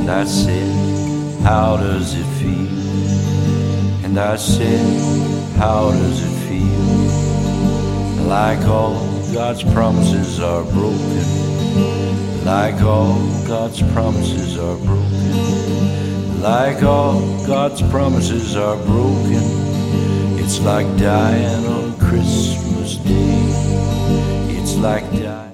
And I said, how does it feel? And I said, how does it feel? Like all God's promises are broken. Like all God's promises are broken. Like all God's promises are broken. It's like dying on Christmas Day. It's like dying.